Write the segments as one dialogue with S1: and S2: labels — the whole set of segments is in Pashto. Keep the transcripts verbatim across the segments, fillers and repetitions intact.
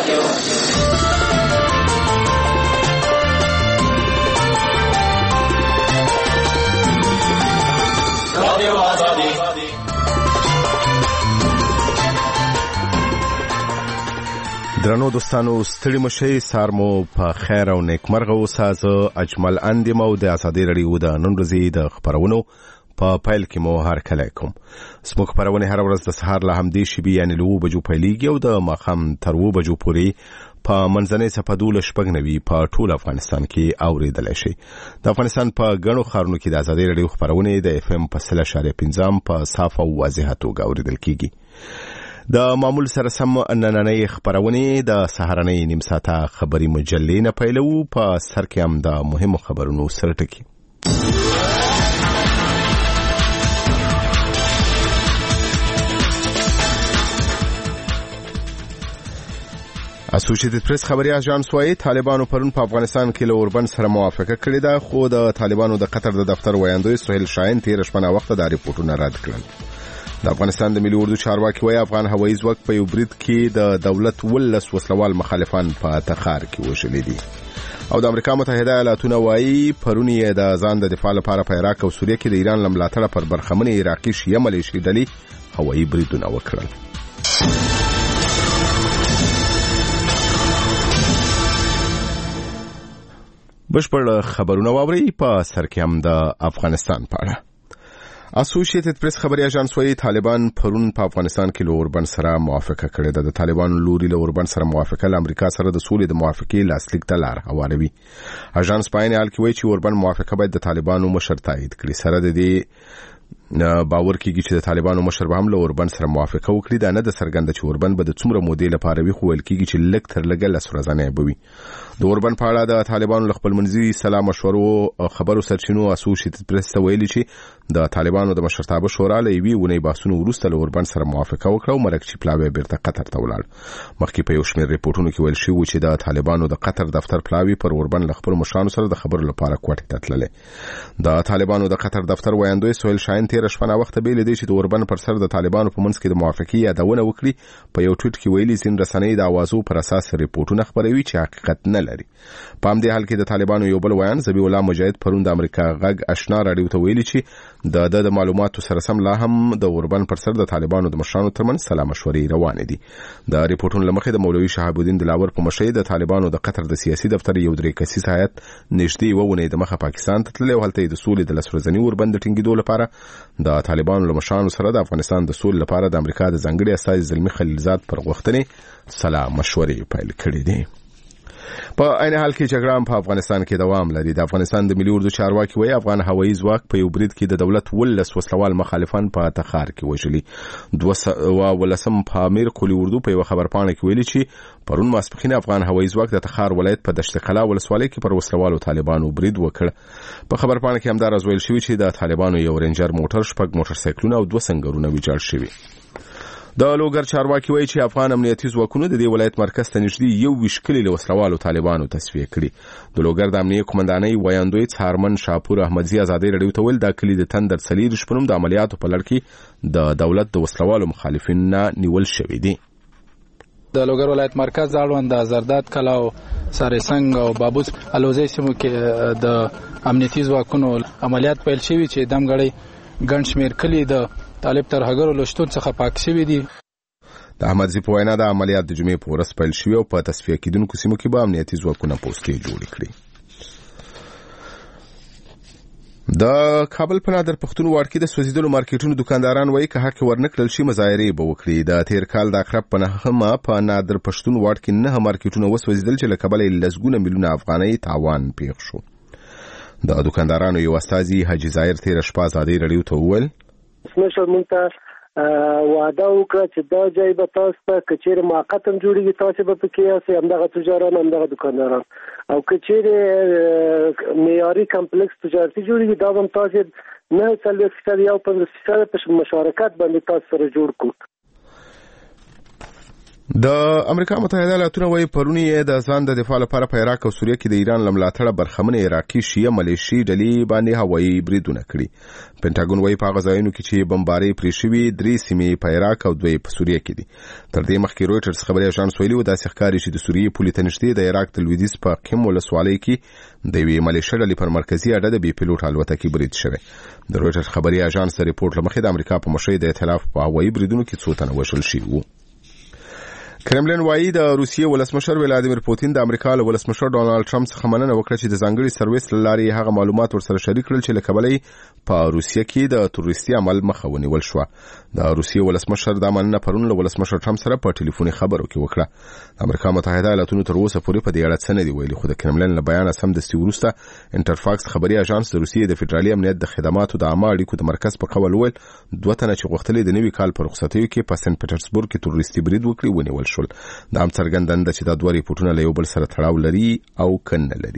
S1: درنو دوستانو ستړي مشي سارمو په خیر او نیکمرغه اوسه. زه اجمل اندیم او د ازادي رادیو د نن ورځې د خبرونو په پیل کې مو هرکلی کوم. زموږ خبرونه هر ورځ د سهار له همدې شیبې یعنې له اوه بجو پیلېږي او د ماښام تر اوه بجو پورې په منځنۍ صفحه دولس شپږ نوي په ټول افغانستان کې اورېدلی شي. د افغانستان په ګڼو ښارونو کې د ازادي رادیو خبرونه د اف ام په سل اشاریه پنځم په صاف او واضحه توګه اورېدل کېږي. د معمول سره سم نننۍ خبرونه د سهارنۍ نیم ساعته خبري مجلې نه پیلو. په سر کې هم د مهمو خبرونو سرټکی. اسوسییټډ پریس خبري اژانس وايي طالبانو پرون په افغانستان کې له اوربند سره موافقه کړې ده، خو د طالبانو د قطر د دفتر ویاندوی سهیل شاهین تیر شپه وخت د ریپورتونو رد کړل. د افغانستان د ملي اردو چارواکي وايي افغان هوایي ځواک په یو برید کې د دولت ولس وسلوال مخالفان په تخار کې وژلي دي. او د امریکا متحده ایالاتونه وايي پرون یې د ځان د دفاع لپاره په عراق او سوریه کې د ایران له ملاتړه پر برخمنې عراقي شیعه ملیشې ډلې هوایي بریدونه وکړل. بشپړ خبرونه واوري. په سر کې هم د افغانستان په اړه. اسوسییټډ پریس خبري اژانس وايي طالبان پرون په افغانستان کې له اوربند سره موافقه کړې ده. د طالبانو لوري له اوربند سره موافقه له امریکا سره د سولې د موافقې لاسلیک ته لار هواروي. اژانس په عین حال کې وايي چې اوربند موافقه باید د طالبانو مشر تایید کړي. سره د دې باور کېږي چې د طالبانو مشر به هم له اوربند سره موافقه وکړي. دا نه د څرګنده چې اوربند به د څومره مودې لپاره وي، خو ویل کېږي چې لږ تر لږه لس ورځې به وي. د اوربند په اړه د طالبانو خپل منځي سلا مشورو خبرو سرچینو اسوسییټډ پریس ته ویلي چې د طالبانو د مشرتابه شورا له یوې ونې بحثونو وروسته له اوربند سره موافقه وکړه او مرکچی پلاوی بیرته قطر ته ولاړ. مخکې په یو شمېر ریپورتونو کې ویل شوی چې د طالبانو د قطر دفتر پلاوی پر اوربند خپل مشرانو سره د خبرو لپاره کوټې ته تللی. د طالبانو د قطر دفتر ویاندوی سهیل شاهین تیر شپه وخت به لیدي چې د اوربند پر سر د طالبانو په منځ کې د موافقې یادونه وکړي. په یو ټویټ کې ویلي ځین رسنۍ د اوازو پر اساس ریپورتونه خبروي چې حقیقت نه لري. په همدې حال کې د طالبانو یو بل ویان ذبیح الله مجاهد پرون د امریکا غږ آشنا رادیو ته ویلي چې د د معلوماتو سره سم لا هم د اوربند پر سر د طالبانو د مشرانو ترمنځ سلا مشورې روانې دي. د ریپورتونو لمخې د مولوي شهاب الدین دلاور په مشرۍ د طالبانو د قطر د سیاسي دفتر یو درې کسیز هیئت نږدې وونه د مخه پاکستان ته تللی او هلته د سولې د لس ورځني اوربند ټینګېدو لپاره د طالبانو له مشرانو سره د افغانستان د سولې لپاره د امریکا د ځانګړي استازي زلمي خلیلزاد پر غوښتنې سلا مشورې پیل کړې دي. په عین حال کې جګړه په افغانستان کې دوام لري. د افغانستان د ملي اردو چارواکي وايي افغان هوایي ځواک په یو برید کې د دولت ولس وسلوال مخالفان په تخار کې وژلي. دوه ولسم په امیر قلی اردو په یو خبرپاڼه کې ویلي چې پرون ماسپښین افغان هوایي ځواک د تخار ولایت په دشت قلا ولسوالۍ کې پر وسلوالو طالبانو برید وکړ. په خبرپاڼه کې همدار ویل شوی چې د طالبانو یو رینجر موټر، شپږ موټر سایکلونه او دوه سنگرونه ویجاړ شوي. د لوګر چارواکي وایي چې افغان امنیتي ځواکونو د دې ولایت مرکز ته نږدې یو ویشت کلي له وسلوالو طالبانو تصفیه کړي. د لوګر د امنیه قومندانۍ ویاندوی څارمن شاپور احمدزي ازادي رادیو ته ویل دا کلي د تندر څلور شپږم د عملیاتو په لړ کې د دولت د وسلوالو مخالفین نه نیول شوي دي.
S2: د لوګر ولایت مرکز اړوند د زرداد کلا او سارسنګ او بابوس الوزي سیمو کې د امنیتي ځواکونو عملیات پیل شوي چې دمګړی ګڼ شمېر کلي د طالب ترهګرو له شتون څخه پاک شوي دي.
S1: د احمدزي په وینا د عملیات د جمعې په ورځ پیل شوي او په تصفیه کېدونکو سیمو کې به امنیتي ځواکونه پوستې جوړې کړي. د کابل په نادر پښتون واډ کې د سوځیدلو مارکیټونو دکانداران وایي که حق ورنکړل شي مظاهرې به وکړي. د تیر کال د اقرب په نهمه په نادر پښتون واډ کې نه مارکیټونه وسوځیدل چې له کبله لسګونه میلیونه افغانۍ تاوان پیښ شو. د دکاندارانو یو استازي حاجي ظاهر تیر شپه ازادي رادیو ته وویل
S3: سمشل مونته وعده وکړه چې دا ځای به تاسو ته کچېره موقت هم جوړیږي، تاسو به پکې یاست، همدغه تجاران همدغه دکانداران، او کچېره معیاري کمپلیکس تجارتي جوړیږي دا هم تاسو نه څلوېښت فیصد یا پنځوس فیصد په مشارکت باندې تاسو سره جوړ کړو.
S1: د امریکا متحده ایالاتونه وايي پرون یې د ځان د دفاع لپاره په عراق او سوریه کې د ایران له ملاتړه برخمنې عراقي شیعه ملیشي ډلې باندې هوایي بریدونه کړي. پینټاګون وايي په هغه ځایونو کې چې بمبارۍ پرې شوي درې سیمې په عراق او دوی په سوریه کې دي. تر دې مخکې رویټرز خبري اژانس ویلي و داسې ښکاري چې د سوریې پولې ته نږدې د عراق د لویدیځ په قم ولسوالۍ کې د یوې ملیشي ډلې پر مرکزي اډه د بې پیلوټ الوتکې برید شوی. د رویټرز خبري اژانس د ریپورت له مخې د امریکا په مشرۍ د ائتلاف په هوایي بریدونو کې څو تنه وژل شوي وو. کرملین وايي د روسیې ولسمشر ولادیمیر پوتین د امریکا له ولسمشر ډونالد ټرمپ څخه مننه وکړه چې د ځانګړي سرویس له لارې هغه معلومات ورسره شریک کړل چې له کبله په روسیې کې د تروریستي عمل مخه ونیول شوه. د روسیې ولسمشر دا مننه پرون له ولسمشر ټرمپ سره په ټلیفوني خبرو کې وکړه. د امریکا متحده ایالاتونو تر اوسه پورې په دې اړه څه نه دي ویلي، خو د کرملین له بیان سمدستي وروسته انټرفاکس خبري اژانس د روسیې د فدرالي امنیت د خدماتو د عامه اړیکو د مرکز په قول ویل دوه تنه چې غوښتلې د نوي کال په رخصتیو کې په سنت پټرزبورګ کې تروریستي برید وکړي ونیول شول. دا څرګندنده چې دا دوه ریپورتونه له یو بل سره تړاو لري او کنه لري.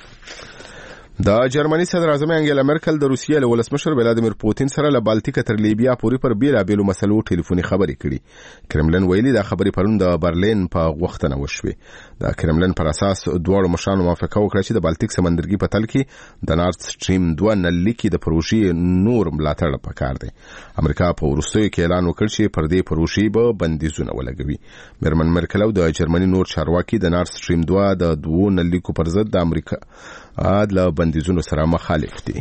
S1: د جرمني صدر اعظم انګیلا مرکل د روسیې له ولسمشر ولادیمیر پوتین سره له بالټیک تر لیبیا پورې پر بیلابېلو مسلو ټلیفوني خبرې کړي. کرملین ویلي دا خبرې پرون د برلین په غوښتنه وشوې. د کرملین پر اساس دواړو مشرانو موافقه وکړه چې د بالټیک سمندرګي په تل کې د نارت سټریم دوه نلکې د پروژې نور ملاتړ پکار دی. امریکا په وروستیو کې اعلان وکړ چې پر دې پروژې به بندیزونه ولګوي. میرمن مرکل او د جرمني نور چارواکي د نارت سټریم دوه د دوو نلکو پر ضد د امریکا ادله بندیزونو سره مخالف دي.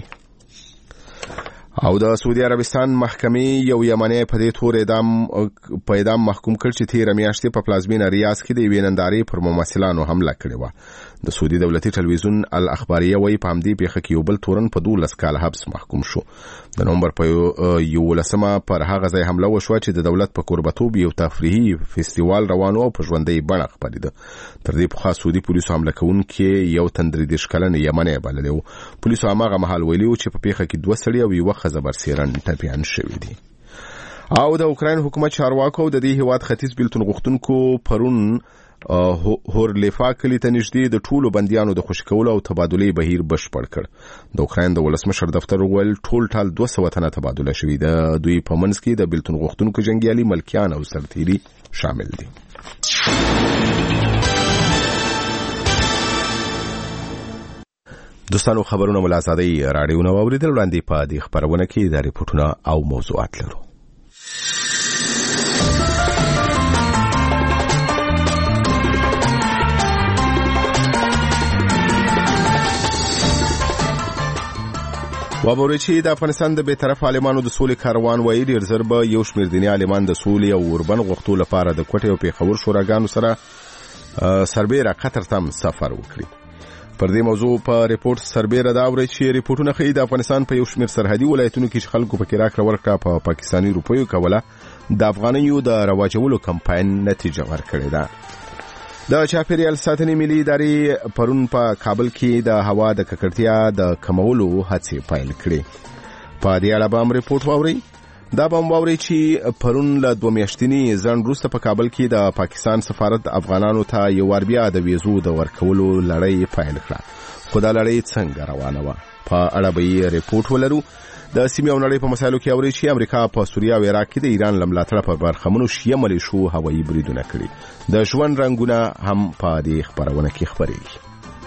S1: او د سعودي عربستان محکمې یو یمنی په دې تور اعدام په اعدام محکوم کړ چې تیر میاشتې په پلازمینه ریاض کې د یوې نندارې پر ممثلانو حمله کړې وه. د سعودي دولتي ټلویزیون الاخباریه وايي په همدې پیښه کې یو بل تورن په دولس کال حبس محکوم شو. د نومبر په یولسمه پر هغه ځای حمله وشوه چې د دولت په کوربتوب یو تفریحي فستیوال روانو او په ژوندۍ بڼه خپرېده. تر دې پخوا سعودي پولیسو حمله کوونکي یو تن درې دېرش کلن یمنی بللی و. پولیسو هماغه مهال ویلي و چې په پیښه کې دوه سړي او یوه ښځه برسېرن ټپیان شوي دي. او د اوکراین حکومت چارواکو د دې هیواد ختیځ بیلتون غوښتونکو پرون هورلیفا کلی ته نږدې د ټولو بندیانو د خوشي کولو او تبادلې بهیر بشپړ کړ. د اوکراین د ولسمشر دفتر وویل ټول ټال دوه سوه تنه تبادله شوي. د دوی په منځ کې د بیلتون غوښتونکو جنګیالي ملکیان او سرتیري شامل دي. دوستانو خبرونه مو له ازادۍ راډیو نه واورېدل. وړاندې په دې خپرونه کې د ریپورټونه او موضوعات لرو. وابوري چې د افغانستان د بې طرف عالمانو د سولې کاروان وایي ډېر ژر به یو شمېر دیني عالمان د سولې او اوربن غوښتو لپاره د کوټې او پېښور شوراګانو سره سربېره قطر ته سفر وکړي. پر دې موضوع په ریپورت سربېره دا اوري چې ریپورتونه ښیي د افغانستان په یو شمېر سرحدي ولایتونو کې چې خلکو پکې راکړه ورکړه په پاکستاني روپیو کوله د افغانیو د رواجولو کمپاین نتیجه ورکړې ده. د چاپیریال ساتنې ملي ادارې پرون په کابل کې د هوا د ککړتیا د کمولو هڅې پیل کړې. په دې اړه به هم ریپورت واورئ. دا به هم واورئ چې پرون له دوه میاشتني ځنډ وروسته په کابل کې د پاکستان سفارت افغانانو ته یو وار بیا د ویزو د ورکولو لړۍ پیل کړه. خو دا لړۍ څنګه روانه وه په اړه به یې ریپورت ولرو. د سیمې او نړۍ په مسایلو کې اوري چې امریکا په سوریه او عراق کې د ایران له ملاتړه پر برخمنو شیعه ملیشو هوایي بریدونه کړي. د ژوند رنګونه هم په دې خپرونه کې خپرېږي.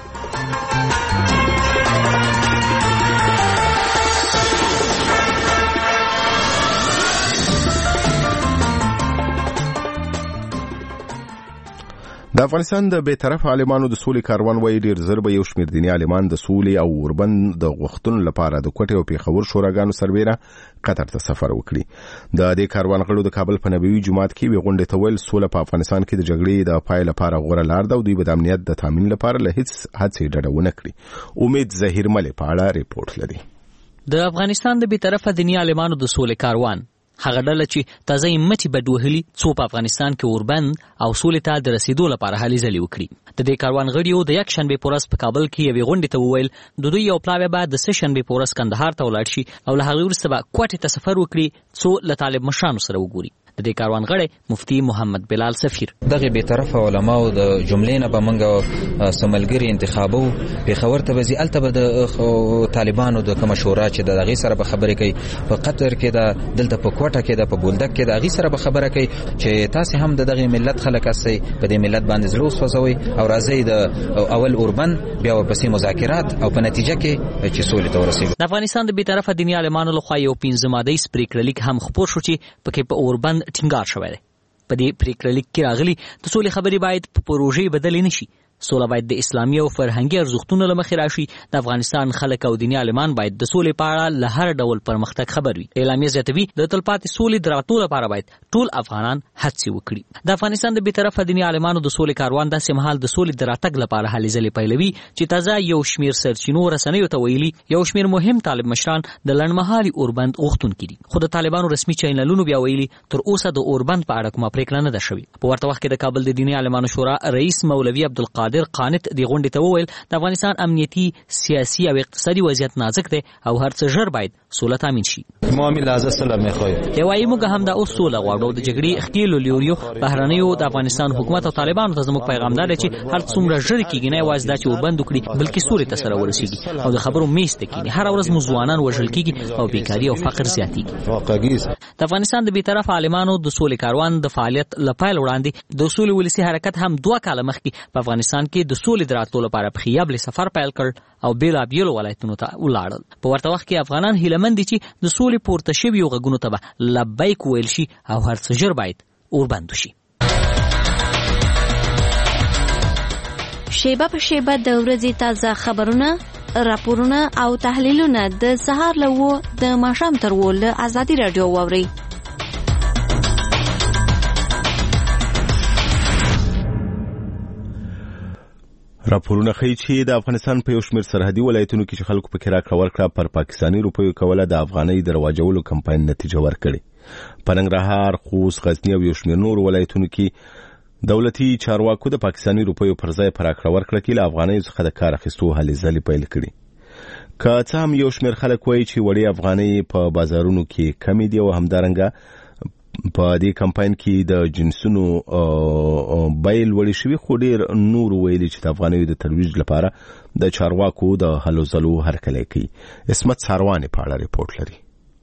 S1: د افغانستان د بې طرف عالمانو د سولې کاروان وایي ډېر ژر به یو شمېر دیني عالمان د سولې او اوربن د غوښتنو لپاره د کوټې او پېښور شوراګانو سربېره قطر ته سفر وکړي. د دې کاروان غړو د کابل په نبوي جومات کې یوې غونډې ته ویل سوله په افغانستان کې د جګړې د پای لپاره غوره لار ده او دوی به د امنیت د تامین لپاره له هیڅ هڅې ډډه ونه کړي. امید ظهیرمل په اړه ریپورت لري.
S4: د افغانستان د بې طرفه دیني عالمانو د سولې کاروان هغه ډله چې تازه یې مټې بډ وهلي څو په افغانستان کې اوربند او سولې ته د رسیدو لپاره هلې ځلې وکړي. د دې کاروان غړیو د یک شنبې په ورځ په کابل کې یوې غونډې ته وویل د دوی یو پلاوی به د سه شنبې په ورځ کندهار ته ولاړ شي او له هغې وروسته به کوټې ته سفر وکړي څو له طالب مشرانو سره وګوري. د دې کاروان غړی مفتي محمد بلال سفیر.
S5: دغه به طرفه علماو د جملې نه به منګه سملګری انتخابو په خبر ته وزي الته د طالبانو د کوم شورا چې د دغه سره به خبرې کوي په قطر کې د دلته په کوټه کې د په بولدک کې د دغه سره به خبره کوي چې تاسو هم د دغه ملت خلک اسئ په دې ملت باندې زلو وسوځوي او راځي د اول اوربند بیا ورپسې مذاکرات او په نتیجه کې چې سولې ته ورسیږي.
S4: د افغانستان د بیطرفه دیني عالمانو لخوا یو پنځه ماده‌یز پریکړه لیک هم خپور شو چې پکې په اوربند ټینګار شوی دی. په دې پریکړه لیک کې راغلي د سولې خبرې باید په پروژې بدلې نشي. سوله باید د اسلامي او فرهنګي ارزښتونو له مخې راشي. د افغانستان خلک او دیني عالمان باید د سولې په اړه له هر ډول پرمختګ خبر وي. اعلامیه زیاتوي د تلپاتې سولې د راتلو لپاره باید ټول افغانان هڅې وکړي. د افغانستان د بیطرفه دیني عالمانو د سولې کاروان داسې مهال د سولې د راتګ لپاره هلې ځلې پیلوي چې تازه یو شمیر سرچینو رسنیو ته ویلي یو شمیر مهم طالب مشران د لنډمهالي اوربند غوښتونکي دي. خو د طالبانو رسمي چینلونو بیا ویلي تر اوسه د اوربند په اړه کومه پریکړه نه ده شوې. په ورته وخت کې د کابل د دیني عالمانو شورا رئیس مولوي عبدالقادر قانت غونډې ته وویل د افغانستان امنیتي سیاسي او اقتصادي وضعیت نازک دی او هر څه ژر باید سوله تامین شي.
S5: ما لازم سلام میخوای
S4: یوایي موږ هم د اوس سوله غواړو. د جګړې ښکیلو لیوریو بهرنیو د افغانستان حکومت او طالبانو ته زموږ پیغام دا دی چې هر څومره ژر کېږي نه یوازې دا چې اوربند وکړي بلکې سولې ته سره ورسیږي او د خبرو میز ته کښېني. هره ورځ مو ځوانان وژل کېږي او بیکاري او فقر زیاتېږي. د افغانستان د بیطرفه عالمانو د سولې کاروان د فعالیت له پیل وړاندې د اصول ولسي حرکت هم دوه کاله مخکې په افغانستان کې د سولې د راتلو لپاره په خیابل سفر پیل کړ او بیلابیلو ولایتونو ته ولاړل. په ورته وخت کې افغانان هیلهمند دي چې د سولې پورته شویو غږونو ته به لبیک ویل شي او هر څه ژر باید اوربند شي.
S6: شیبه په شیبه د ورځې تازه خبرونه، راپورونه او تحلیلونه د سهار له و د ماښام تر و له ازادي راډیو واورئ.
S1: راپورونه ښیي چې د افغانستان په یو شمېر سرحدي ولایتونو کې چې خلکو پکې راکړه ورکړه پر پاکستاني روپیو کوله د افغانۍ د رواجولو کمپاین نتیجه ورکړې. په ننګرهار، خوست، غزني او یو شمېر نورو ولایتونو کې دولتي چارواکو د پاکستاني روپیو پر ځای پر راکړه ورکړه کې له افغانۍ څخه د کار اخیستو هلې ځلې پیل کړي. که څه هم یو شمېر خلک وایي چې وړې افغانۍ په بازارونو کې کمې دي او همدارنګه په دې کمپاین کې د جنسونو بیل وړي شوي، خو ډیر نور ویلي چې د افغانیو د ترویج لپاره د چارواکو د هلو ځلو هرکلی کوي. اسمت ساروانې په اړه ریپورت لري.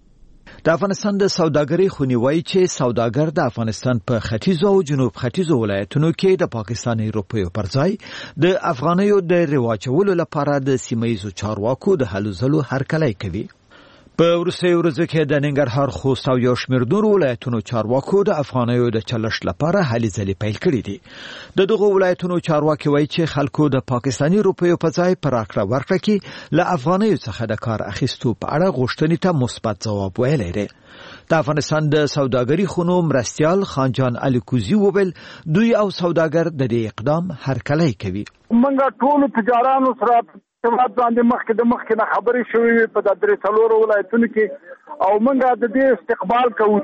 S7: د افغانستان د سوداګرۍ خونې وایي چې سوداګر د افغانستان په ختیځو او جنوب ختیځو ولایتونو کې د پاکستاني روپیو پر ځای د افغانیو د رواجولو لپاره د سیمه‌ییزو چارواکو د هلو ځلو هرکلی کوي. په وروستیو ورځو کې د ننګرهار، خوست او یو شمېر نورو ولایتونو چارواکو د افغانیو د چلښت لپاره هلې ځلې پیل کړي دي. د دغو ولایتونو چارواکي وایي چې خلکو د پاکستاني روپیو په ځای په راکړه ورکړه کې له افغانیو څخه د کار اخیستو په اړه غوښتنې ته مثبت ځواب ویلی دی. د افغانستان د سوداګرۍ خونو مرستیال خانجان علي کوزي وویل دوی او سوداګر د دې اقدام هرکلی کوي.
S8: موږ ټول تجارانو سره سمات باندې مخکې د مخکې نه خبرې شوې په د درې څلورو ولایتونو کې او موږ د دې استقبال کوو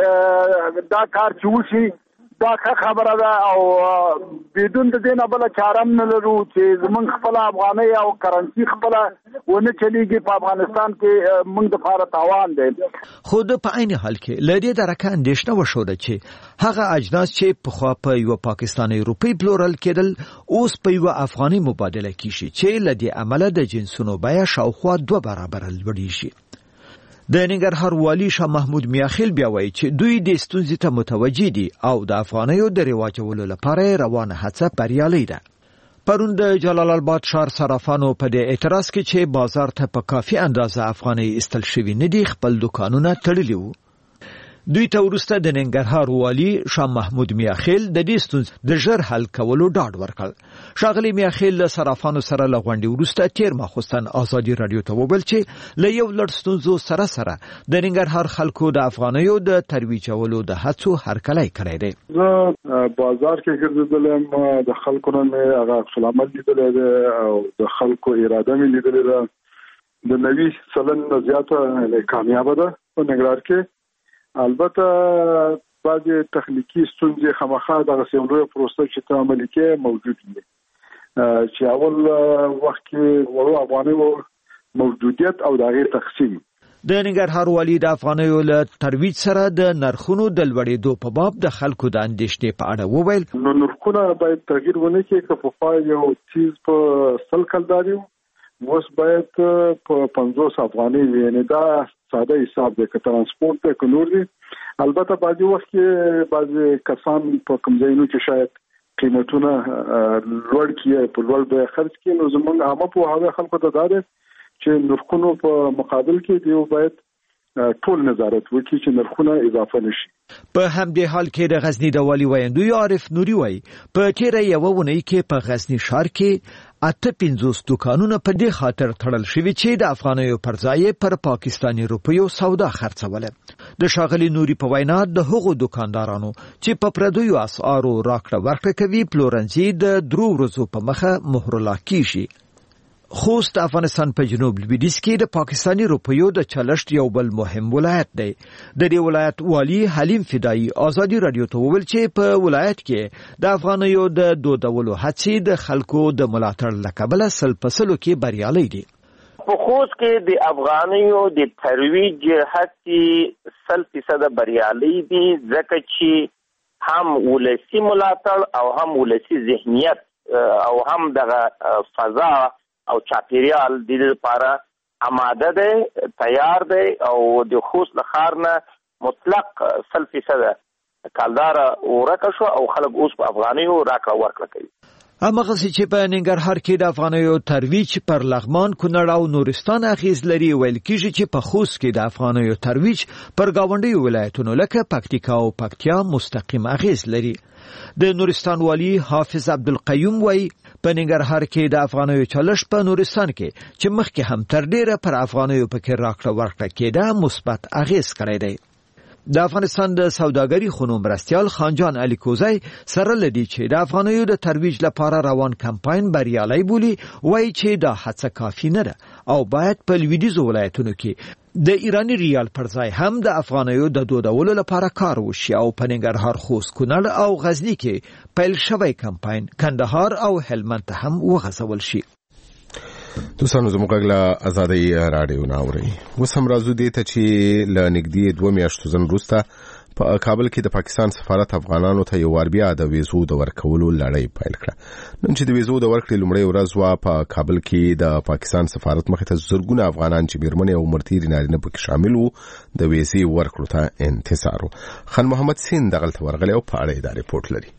S8: چې دا کار چې وشي دا خبره ده او بدون د دې نه بله چاره هم نه لرو چې زموږ خپله افغانۍ او کرنسي خپله ونه چلیږي. په افغانستان کې موږ دپاره تاوان دی.
S7: خو د په عین حال کې له دې درکه اندېښنه وښوده چې هغه اجناس چې پخوا په یوه پاکستاني روپۍ پلورل کېدل اوس په یوه افغاني مبادله کېږي چې له دې امله د جنسونو بیه شاوخوا دوه برابره لوړېږي. د ننګرهار والي شاه محمود میاخیل بیا وایي چې دوی د ستونزې ته متوجه دي او د افغانیو د رواجولو لپاره روانه هڅه بریالۍ ده. پرون د جلال آباد ښار صرافانو په دې اعتراض کې چې بازار ته په کافي اندازه افغانۍ ایستل شوي نه دي خپل دوکانونه تړلي وو. دوی ته وروسته د ننګرهار والي شاه محمود میاخیل د دې ستونزې د ژر حل کولو ډاډ ورکړ. ښاغلي میاخیل له صرافانو سره له غونډې وروسته تېر ماخوستن ازادي راډیو ته وویل چې له یو لړ ستونزو سره سره د ننګرهار خلکو د افغانیو د ترویجولو د هڅو هرکلی کړی دی.
S8: زه بازار کې ګرځېدلم، د خلکو نه مې هغه عکس العمل لیدلی دی او د خلکو اراده مې لیدلې ده. د نوي سلنه زیاته کامیابه ده په ننګرهار کې. البته بعضې تخنیکي ستونزې خامخا دغسې یو لویه پروسه چې ته عملي کې موجود وي چې اول وخت کې وړو افغانیو موجودیت او د هغې تقسیم
S7: د ننګرهار والي د افغانیو له ترویج سره د نرخونو د لوړېدو په باب د خلکو د اندېښنې په اړه وویل.
S8: نو نرخونه باید تغییر ونه کړي که په پای یو چیز په سل کلداري اوس باید په پنځوس افغانۍ وي، یعنې دا ساده حساب دی که ترانسپورت دی که نور دی. البته بعضې وخت کې بعضې کسان په کوم ځایونو کې شاید قیمتونه لوړ کړي، په لوړ بیه خرڅ کړي، نو زموږ عامه پوهاوی خلکو ته دا دی چې نرخونو په مقابل کې دیو باید ټول نظارت وکړي چې نرخونه اضافه نشي.
S7: په همدې حال کې د غزنی د والي ویندوی عارف نوري وایي په تیره یوه اونۍ کې په غزنی ښار کې اته پنځوس دوکانونه په دې خاطر تړل شوي چې د افغانیو پر ځای پر پاکستاني روپیو سودا خرڅوله. د ښاغلي نوري په وینا د هغو دوکاندارانو چې په پردیو اسعارو راکړه ورکړه کوي پلورنځي د درو ورځو په مخه مهرلا کیږي. خوست افغانستان په جنوب لویدیځ کې د پاکستاني روپیو د چلښت یو بل مهم ولایت دی. د دې ولایت والی حلیم فدایی ازادي رادیو ته وویل چې په ولایت کې د افغانیو د دودولو هڅې د خلکو د ملاتړ له کبله سل په سلو کې بریالي دي.
S9: په خوست کې د افغانیو د ترویج هڅې سل فیصده بریالي دي، ځکه چې هم ولسی ملاتړ او هم ولسی ذهنیت او هم دغه فضا او چاپیریال د دې لپاره آماده دی، تیار دی او د خوست له ښار نه مطلق سل فیصده کالداره ورکه شو او خلک اوس په افغانیو راکړه ورکړه کوي.
S7: همغسې چې په ننګرهار کې د افغانیو ترویج پر لغمان، کونړ او نورستان اغیز لري، ویل کېږي چې په خوست کې د افغانیو ترویج پر ګاونډیو ولایتونو لکه پکتیکا او پکتیا مستقیم اغیز لري. د نورستان والی حافظ عبدالقیوم وایي په ننګرهار کې د افغانیو چلښت په نورستان کې چې مخکې هم تر ډیره پر افغانیو پکې راکړه ورکړه کېده مثبت اغیز کړی دی. د افغانستان د سوداګري خونو مرستیال خانجان علي کوزی سره لدی چې د افغانیو د ترویج لپاره روان کمپاین بریالي بولی، وایي چې دا هڅه کافي نه ده او باید په لویدیځو ولایتونو کې د ایرانی ریال پر ځای هم د افغانیو د دودولو لپاره کار وشي او په ننګرهار، خوست، کونړ او غزنی کې پیل شوی کمپاین کندهار او هلمند ته هم وغځول شي.
S1: دوستانو زموږ غږ له ازادۍ راډیو نه اورئ. اوس هم راځو دې ته چې له نږدې دوه میاشتو ځن وروسته په کابل کې د پاکستان سفارت افغانانو ته یو وار بیا د ویزو د ورکولو لړۍ پیل کړه. نن چې د ویزو د ورکړې لومړۍ ورځ وه، په کابل کې د پاکستان سفارت مخې ته زرګونه افغانان چې میرمنې او مرتیرې نارینه پکې شامل وو د ویزې ورکړو ته انتظار و. خان محمد سین دغلته ورغلی او په اړه یې دا رپورټ لري.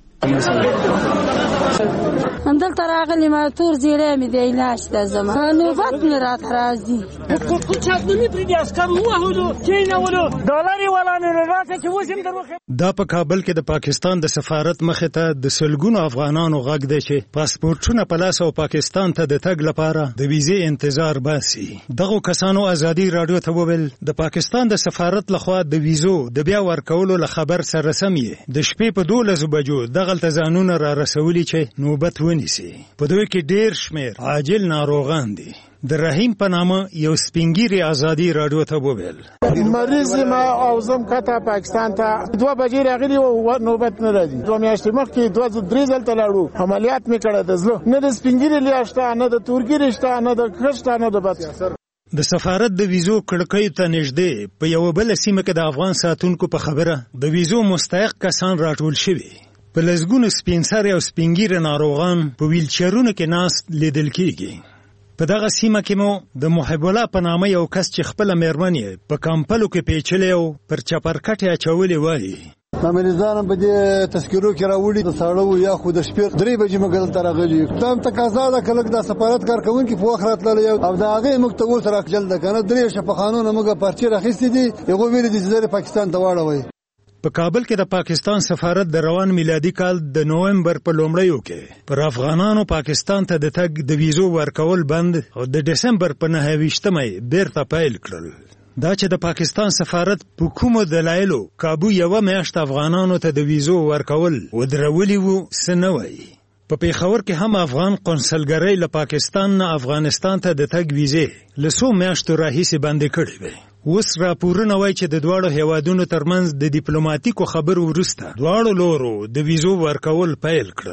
S10: همدلته راغلی ما تور زیری مې دی علاج ته زما نوبت مې راته راځي خو چاپلوني پرې د عسکرو ووهلو کېنولو ډالر یې ولانې راته چې اوس هم در وښیم.
S11: دا په کابل کې د پاکستان د سفارت مخې ته د سلګونو افغانانو غږ دی چې پاسپورټونه په لاس او پاکستان ته د تګ لپاره د ویزې انتظار باسي. دغو کسانو ازادي راډیو ته وویل د پاکستان د سفارت لخوا د ویزو د بیا ورکولو له خبر سره سم یې د شپې په دولسو بجو دغلته ځانونه را رسولي چې نوبت ونیسي. په دوی کې ډیر شمیر عاجل ناروغان دي. د رحیم په نامه یو سپینګیری ازادي راډیو ته وویل
S12: مریض ما او زم کته پاکستان ته دوه بجې راغلی او نوبت نه راځي. دوه میاشتې مخکې دوه درې ځله لاړو، عملیات مې کړه د زلو، نه د سپینګیری لیاشته، نه د تورګیری شته، نه د کښته، نه د بد.
S11: د سفارت د ویزو کړکۍ ته نږدې په یو بل سیمه کې د افغان ساتونکو په خبره د ویزو مستحق کسان راټول شوي. په لسګونو سپین سرې او سپینګیره ناروغان په ویلچیرونو کې ناست لیدل کېږي. په دغه سیمه کې مو د محب الله په نامه یو کس چې خپله میرمن یې په کمپلو کې پیچلې او پر چپرکټ یې اچولې وایي
S13: د مریضانو په دې تذکرو کې راوړي د ساړه یا خو د شپې درې بجې موږ دلته راغلي. دا هم تقاضا ده که لږ د سفارت کارکوونکي په وخت راتللی او د هغې موږ ته اوس راجل ده که نه درې شفاخانونه موږ پارچې راخیستې دي، هغوی ویلي دي چې زه پاکستان ته واړوئ.
S11: په کابل کې د پاکستان سفارت د روان میلادي کال د نوومبر په لومړیو کې پر افغانانو پاکستان ته د تګ د ویزو ورکول بند او د دسمبر په نهه ویشتمه یې بیرته پیل کړل. دا چې د پاکستان سفارت په کومو دلایلو کابو یوه میاشت افغانانو ته د ویزو ورکول ودرولي وو څه نه وایي. په پیښور کې هم افغان قونسلګرۍ له پاکستان نه افغانستان ته د تګ ویزې له څو میاشتو راهیسې بندې کړې وې. اوس راپورونه وایي چې د دواړو هیوادونو ترمنځ د ډیپلوماتیکو خبرو وروسته دواړو لورو د ویزو ورکول پیل کړل.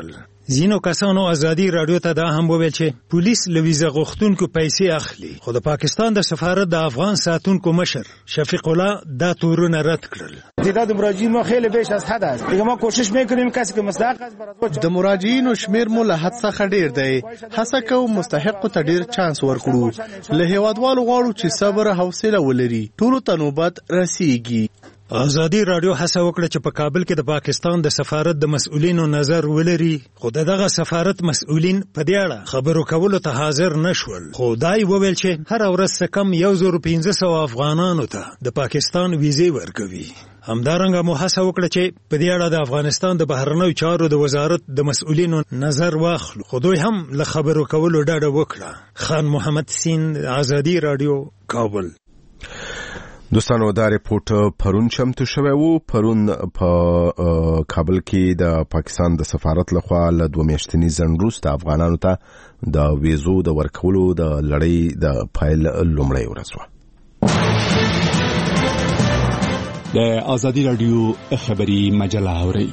S11: ځینو کسانو ازادي رادیو ته دا هم وویل چې پولیس له ویزه غوښتونکو پیسې اخلي، خو د پاکستان د سفارت د افغان ساتونکو مشر شفیق الله دا تورونه رد کړل.
S14: تعداد مراجعین ما خیلی بیش از حد است. دیگه ما کوشش میکنیم کسی که مستحق است برای
S15: د مراجعینو شمیر مو له حد څخه ډیر دی. هڅه کوو مستحق ته ډیر چانس ورکړو. له هیوادوالو غواړو چې صبر او حوصله ولري. ټولو ته نوبت رسیږي.
S11: ازادي رادیو هڅه وکړه چې په کابل کې د پاکستان د سفارت د مسؤلینو نظر ولري، خو دغه سفارت مسؤلین په دې اړه خبرو کولو ته حاضر نشول. خو دای وویل چې هر ورځ څه کم یو زر پنځه سوه افغانانو ته د پاکستان ویزې ورکوي. همدارنګه مو هڅه وکړه چې په دې اړه د افغانستان د بهرنیو چارو د وزارت د مسؤلینو نظر واخلو، خو دوی هم له خبرو کولو ډډه وکړه. خان محمد سیند، ازادي رادیو، کابل.
S1: دوستانو دا ریپورت پرون چمتو شوی وو. پرون په کابل کې د پاکستان د سفارت لخوا له دوه میاشتني ځنډ وروسته افغانانو ته د ویزو د ورکولو د لړۍ د پیل لومړۍ ورځ وه.
S16: د ازادي رادیو خبری مجله اورئ.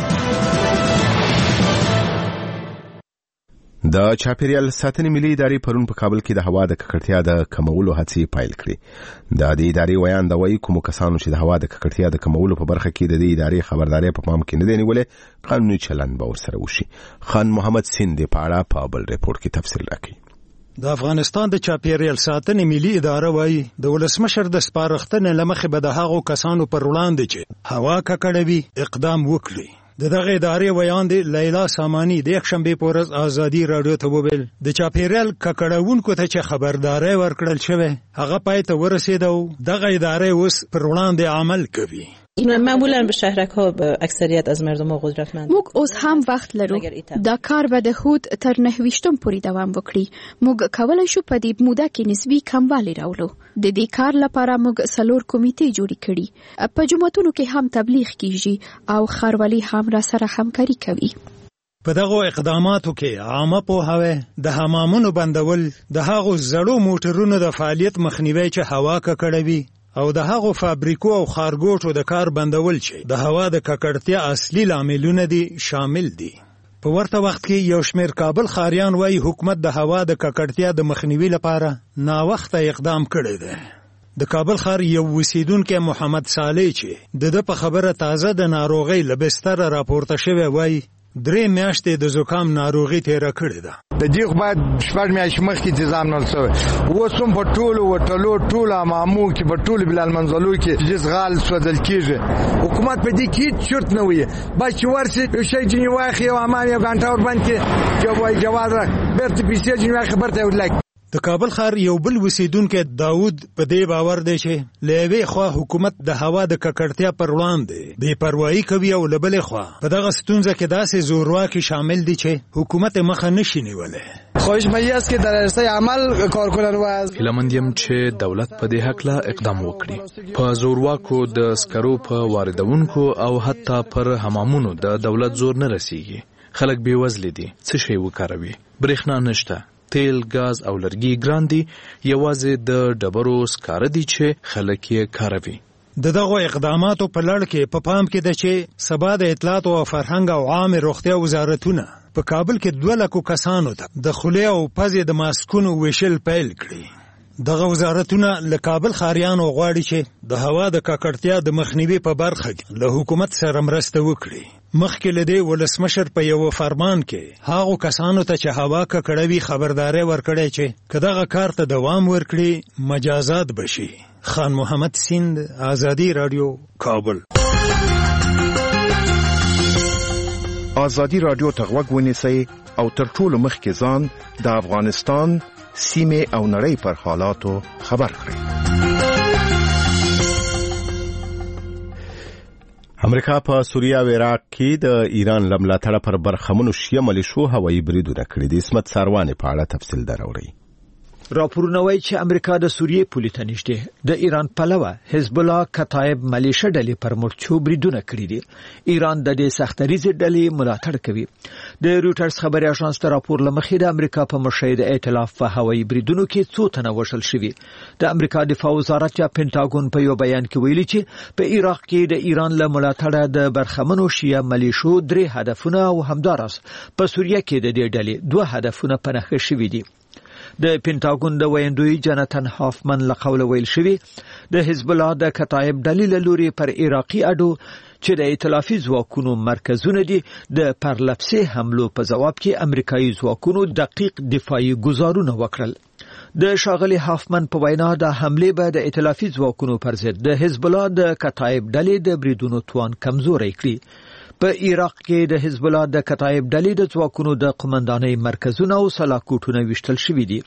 S1: د چاپیریال ساتنې ملي ادارې پرون په کابل کې د هوا د ککړتیا د کمولو هڅې پیل کړې. د دې ادارې ویان دا وایي کوم کسانو چې د هوا د ککړتیا د کمولو په برخه کې د دې ادارې خبرداري په پام کې نه دی نیولې، قانوني چلند به ورسره وشي. خان محمد سیند په اړه په بل ریپورت کې تفصیل راکړي.
S11: د افغانستان د چاپیریال ساتنې ملي اداره وایي د ولسمشر د سپارښتنې له مخې به د هغو کسانو پر وړاندې چې هوا ککړوي اقدام وکړي. د دغه ادارې ویان دی لیلا سامانی د یکشنبه په ورځ ازادي رادیو ته وویل د چاپیریال ککړونکو ته چې خبرداري ورکړل شوی هغه پای ته ورسېده او دغه ادارې اوس پر وړاندې عمل کوي.
S17: معمولا به شهرک ها به اکثریت از مردم ها قدرتمند.
S18: موږ اوس هم وخت لرو. دا کار به د هود تر نهویشتم پورې دوام وکړي. موږ کولای شو په دې موده کې نسبی کموالی راولو. د دې کار لپاره موږ څلور کمیټې جوړې کړي. په جمعتونو کې هم تبلیغ کیږي او ښاروالي هم را سره همکاري کوي.
S11: په دغه اقداماتو کې عامه پوهاوی، د حمامونو بندول، د هغو زړو موټرونو د فعالیت مخنیوی چې هوا ککړوي او د هغو فابریکو او خارګوټو د کار بندول چې د هوا د ککړتیا اصلي لاملونه دي شامل دي. په ورته وخت کې یو شمېر کابل ښاریان وایي حکومت د هوا د ککړتیا د مخنیوي لپاره ناوخته اقدام کړی دی. د کابل ښار یو اوسیدونکی محمد صالح چې د ده په خبره تازه د ناروغۍ له بستره راپورته شوی وایي درې میاشتې د زکام ناروغي تیره کړې ده.
S19: د دې خو باید شپږ میاشتې مخکې انتظام نه شوی. اوس هم په ټولو وټلو ټولو حمامو کې په ټولو بلال منزلو کې جزغال سوځل کېږي. حکومت په دې کې هېڅ چرت نه وایي. باید چې ورشي یو شی ځینې واخلي یو حمام یو ګنټه وربند کړي جواز بېرته پیسې ځینې واخلي بېرته یې ورلګي.
S11: د کابل ښار یو بل اوسیدونکی داود په دې باور دی چې له یوې خوا حکومت د هوا د ککړتیا پر وړاندې بې پروايي کوي او له بلې خوا په دغه ستونزه کې داسې زورواکي شامل دي چې حکومت مخه نشي نیولی.
S20: خواهش مایی است که در عرصه عمل کار کنن و از
S21: هیله‌مند یم چې دولت په دې هکله اقدام وکړي. په زورواکو د سکرو په واردونکو او حتی پر حمامونو د دولت زور نه رسیږي. خلک بې وزله دي، څه شی وکاروي؟ برېښنا نشته، تیل، ګاز او لرګي ګران دي، یوازې د ډبرو سکاره دي چې خلک یې کاروي.
S11: د دغو اقداماتو په لړ کې په پام کې ده چې سبا د اطلاعات او فرهنګ او عامه روغتیا وزارتونه په کابل کې دوه لکو کسانو ته د خولې او پزې د ماسکونو ویشل پیل کړي. دغه وزارتونه له کابل ښاریانو غواړي چې د هوا د ککړتیا د مخنیوي په برخه کې له حکومت سره مرسته وکړي. مخکې له دې ولسمشر په یو فرمان کې هغو کسانو ته چې هوا ککړوي خبرداري ورکړی چې که دغه کار ته دوام ورکړي مجازات بشي. خان محمد سیند، ازادي رادیو، کابل.
S22: ازادي رادیو ته غوږ ونیسئ او تر ټولو مخکې ځان د افغانستان سیمې او نړۍ پر حالاتو خبر کړئ.
S1: امریکا په سوریه او عراق کې د ایران له ملاتړه پر برخمنو شیعه ملیشو هوایي بریدونه کړي دي. عصمت ساروانې په اړه تفصیل دراوړي.
S7: راپورونه وايي چې امریکا د سوریې پولې ته نږدې د ایران پلوه حزب الله کتایب ملیشه ډلې پر مورچو بریدونه کړي دي. ایران د دې سختریزې ډلې ملاتړ کوي. د رويټرز خبري اژانس ته راپور لمخې د امریکا په مشهد ائتلاف په هوایي بریدونو کې څو تنه وژل شوي. د امریکا دفاع وزارت یا پینټاګون په یو بیان کې ویلي چې په عراق کې د ایران له ملاتړه د برخمنو شیعه ملیشو درې هدفونه او همدارس په سوریه کې د دې ډلې دوه هدفونه په نښه شوي دي. د پینټاګون د ویندوی جاناتن هافمن له قوله ویل شوی د حزب الله د کتایب دلیل لوري پر عراقي اډو چې د ائتلافي ځواکونو مرکزونه دي د پرلپسې حملو په جواب کې امریکایي ځواکونو دقیق دفاعي گزارونه وکړل. د شاغلي هافمن په وینا د حمله به د ائتلافي ځواکونو پر ضد د حزب الله د کتایب ډلې د بریدونو توان کمزوري کړی. په عراق کې د حزب الله د کتایب ډلې د ځواکونو د قومندانۍ مرکزونه او سلاکوټونه وشتل شوي دي.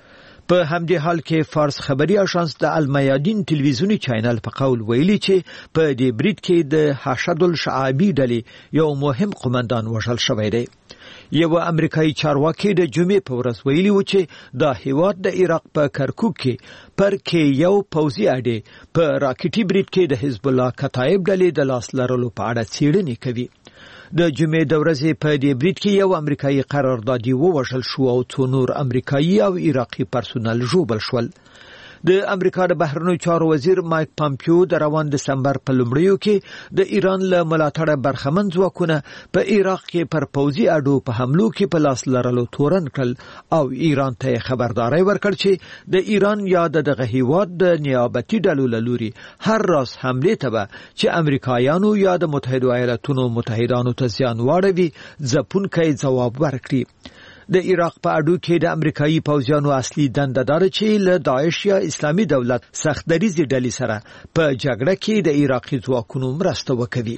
S7: په همدې حال کې فارس خبري اژانس د المیادین ټلویزیونی چینل په قول ویلي چې په دې برید کې د حشد الشعابي ډلې یو مهم قومندان وژل شوی دی. یو امریکایي چارواکي د جمعې په ورځ ویلي و چې د هیواد د عراق په کرکوک کې پر کې یو پوځي اډې په راکټي برید کې د حزب الله کتایب ډلې د لاس لرلو په اړه څېړنې کوي. د جمعې د ورځې په دې برید کې یو امریکایي قراردادي ووژل شو او څو نور امریکایي او عراقي پرسونل ژوبل شول. د امریکا د بهرنیو چارو وزیر مایک پامپیو د روان دسمبر په لومړیو کې د ایران له ملاتړه برخمن ځواکونه په عراق کې پر پوځي اډو په حملو کې په لاس لرلو تورن کړل او ایران ته خبرداري ورکړ چې د ایران یا دغه هیواد د نیابتي ډلو له لوري هر راز حمله ته به چې امریکایانو یا د متحده ایالاتونو متحدانو ته زیان واړوي ځپونکی ځواب ورکړي. د عراق په اډو کې د امریکایي پوځیانو اصلي دنده دار چې له داعش یا اسلامي دولت سختدریزي ډلې سره په جګړه کې د عراقي ځواکونو مرسته وکړي.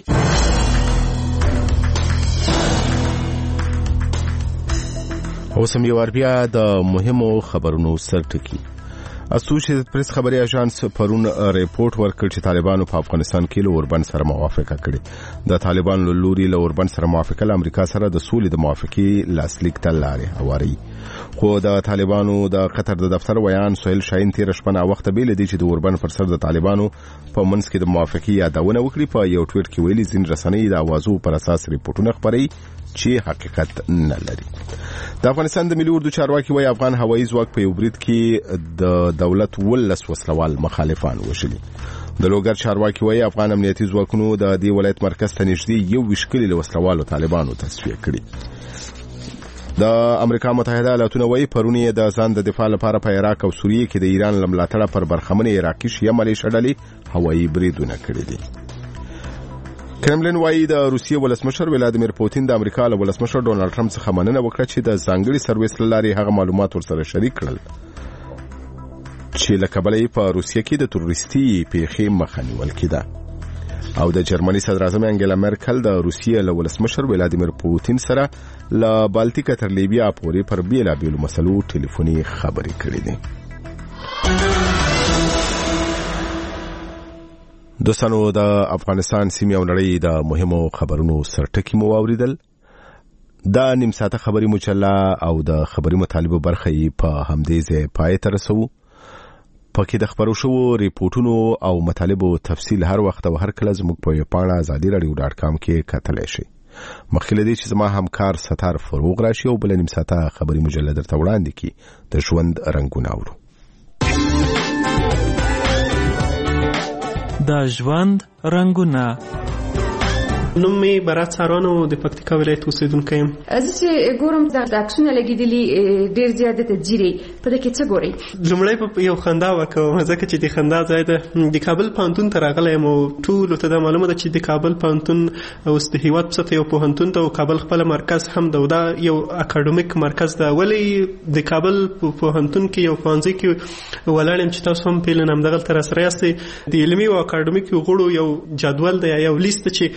S1: اوس هم یو بیا د مهمو خبرونو سرټکی. اسوسییټډ پریس خبري اژانس پرون ریپورت ورکړ چې طالبانو په افغانستان کې له اوربند سره موافقه کړې. د طالبانو له لوري له اوربند سره موافقه له امریکا سره د سولې د موافقې لاسلیک ته لارې هواري. خو د طالبانو د قطر د دفتر ویان سهیل شاهین تیر شپه نا وخت بیل دي چې د اوربند پر سر د طالبانو په منځ کې د موافقې یادونه وکړي. په یو ټویټ کې ویلي ځین رسنۍ د اوازو پر اساس ریپورتونه خبري چې حقیقت نه لري. د افغانستان د ملي اردو چارواکي وايي افغان هوایي ځواک په یو برید کې د دولت ولس وسلوال مخالفان وشلي. د لوګر چارواکي وايي افغان امنیتي ځواکونو د دې ولایت مرکز ته نږدې یو وشکلي وسلوالو طالبانو تصفیه کړي. د امریکا متحده ایالاتونو وايي پرونی د ځان د دفاع لپاره په عراق او سوریه کې د ایران لملاتړه پر برخمن عراقي شیعه ملیشه ډلې هوایي بریدونه کړي دي. کرملین وايي د روسیې ولسمشر ولادیمیر پوتین د امریکا له ولسمشر ډونالد ټرمپ څخه مننه وکړه چې د ځانګړي سرویس لاري هغه معلومات ورسره شریک کړل چې لکه بلې په روسیې کې د تروریستي پیښې مخه نیول کېده. او د جرمني صدر اعظم انګلا مرکل د روسیې له ولسمشر ولادیمیر پوتین سره له بالټیک تر لیبیا پورې پر بیلابیلو مسلو ټلیفوني خبرې کړې دي. دوستانو د افغانستان سیمې او نړۍ د مهمو خبرونو سرټکی مو واوریدل. دا نیم ساعته خبري مجله او د خبري مطالبه برخه په همدې ځای پای ته رسو. پکې د خبرو شو ریپورتونو او مطالبو تفصیل هر وخت او هر کله زموږ په پاڼه ازادي رادیو ډاټ کام کې کتلی شئ. مخکې له دې چې زما همکار ستار فروغ راشي او بل نیم ساعته خبري مجله درته وړاندې کړي د ژوند رنګونه اورو.
S2: د ژوند رنګونه.
S3: نوم می برات سارانو د پکتیکا ولایت اوسیدونکی یم.
S23: زه چې ګورم د عکسونه لګېدلي ډېر زیات تجربه په دې کې څه ګورئ؟
S3: لومړی په یو خندا وکوم ځکه چې د خندا ځای ده د کابل پوهنتون ته راغلی یم او ټولو ته دا معلومه ده چې د کابل پوهنتون اوس د هېواد په سطحه یو پوهنتون ده او کابل خپله مرکز هم ده او دا یو اکاډمیک مرکز ده. ولې د کابل پوهنتون کې یو پوهنځي کې ولاړ یم چې تاسو هم پیلن همدغلته راسره یاستئ. د علمي او اکاډمیکو غړو یو جدول دی یا یو لیست چې دغه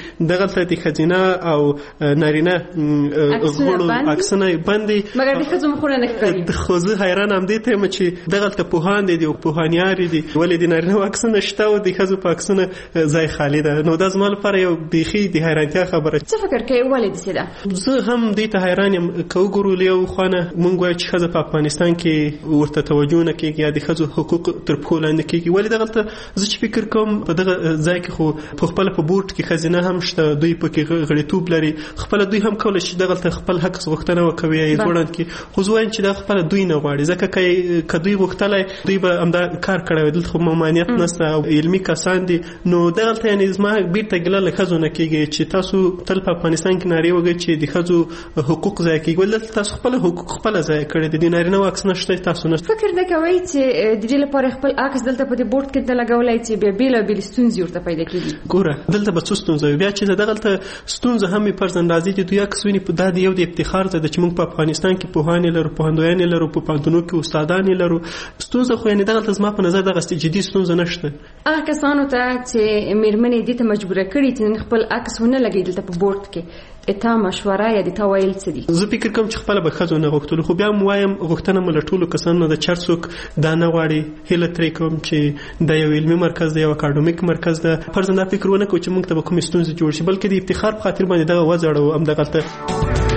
S3: دغه د خزینه او نارینه غړو عکسونه باندې
S23: مګر د خزو مخونه نه کوي.
S3: خو زه حیران ام دي ته چې دغه ته پوهان دي او پوهانيار دي ولې د نارینه عکسونه شته او د خزو په عکسونه ځای خالی ده. نو د زمال لپاره یو بيخي د حیرانتیا خبره.
S23: څه فکر کوي ولې دې ده؟
S3: زه هم دې ته حیران یم. کو ګورو له خانه مونږ وایو چې خزه په افغانستان کې ورته توجه نه کوي یا د خزو حقوق تر پښو لاندې کیږي. ولې دغه ته زه چې فکر کوم په دغه ځای کې خو په خپل په بورډ کې خزینه هم شته، دوی په کې غړیتوب لري، خپل دوی هم کولای شي دغه ته خپل حق غوښتنه وکوي یا ځوړند کې. خو زه وایم چې دا خپل دوی نه غواړي ځکه کې کدوې غوښتلای دوی به همدا کار کړی دلته خو ممانعت نشته او علمي کسان دي. نو دغه ته یعنی زما بیرته ګله له خزو نه کیږي چې تاسو تل په افغانستان کې ناری وګی چې د خزو حقوق ځای کیږي ولې تاسو خپل حقوق خپل ځای کړی دي نارینه واکس نشته تاسو نه
S23: فکر نه کوي چې د دې لپاره خپل عکس دلته په دې بورډ کې د لګولای چې بیا بیل بیل ستونزې ورته پیدا کیږي.
S3: ګوره دلته به څه ستونزه بیا چې دغه ته ستونزه هم پر ځندازي چې دوی عکس ویني په دادی یو د افتخار ته چې موږ په افغانستان کې پوهان لرو، پوهندویان لرو، په پانتونو کې استادان لرو. ستونزه خو یعنی دغه زما په نظر دغه جدي ستونزه نشته.
S23: هغه کسانو ته چې میرمنې دې ته مجبور کړي چې خپل عکس ونه لګي دلته په بورډ کې اته مشوره یا د توایل څه دي؟
S3: زه فکر کوم چې خپل به خزو نه غوښتل خو بیا موایم غوښتنه مل ټولو کسانو د چرڅوک دا نه غواړي. هله ترې کوم چې د یو علمي مرکز دی یو اکاډمیک مرکز ده پر ځنده فکر ونه کوم چې موږ ته کوم ستونزې جوړ شي بلکې د افتخار په خاطر باندې دغه وځړو هم دغه ته